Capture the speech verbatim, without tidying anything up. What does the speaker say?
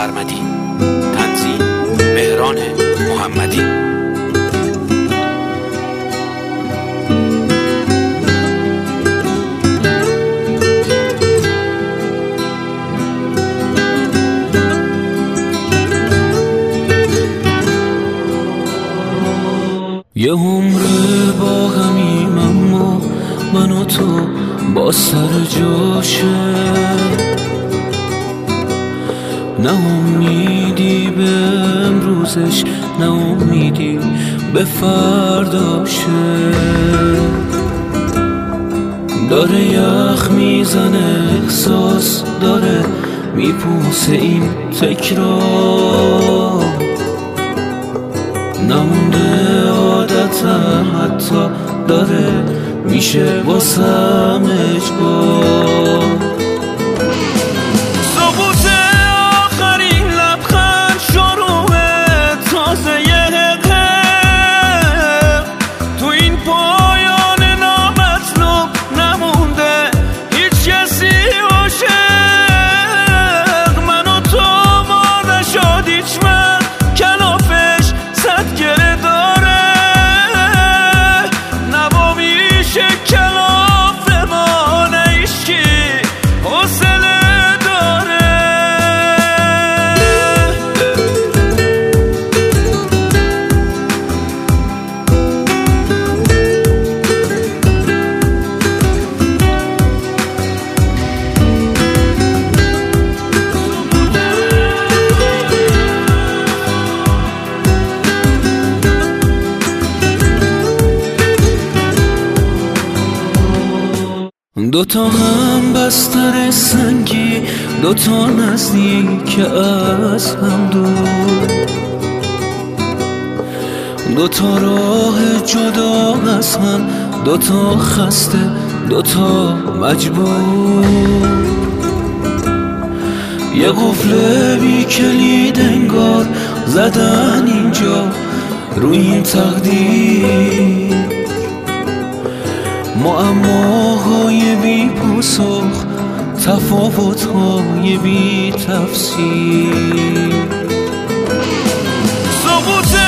سرمدی. تنظیم مهران محمدی. یه عمره با همیم اما من و تو با سر جاشه، نه امیدی به امروزش نه امیدی به فرداشه. داره یخ میزنه احساس داره میپوسه این تکرار، نمونده عادتم حتی داره میشه واسم اجبار. ثبوت آخرین لبخند شروع تازه حق تو این پایان نامطلوب نمونده هیچ کسی عاشق. من و تو ما نشد هیچ من کلافش صد گره داره، نبا میشه کلاف ما نیشکی حوصله داره. دوتا هم بستر سنگی، دوتا نزدیک از هم دور، دوتا راه جدا از هم، دوتا خسته دوتا مجبور. یه قفل بی کلید انگار زدن اینجا روی این تقدیر، معماهای بی پاسخ، تفاوت‌های بی تفسیر. ثبوت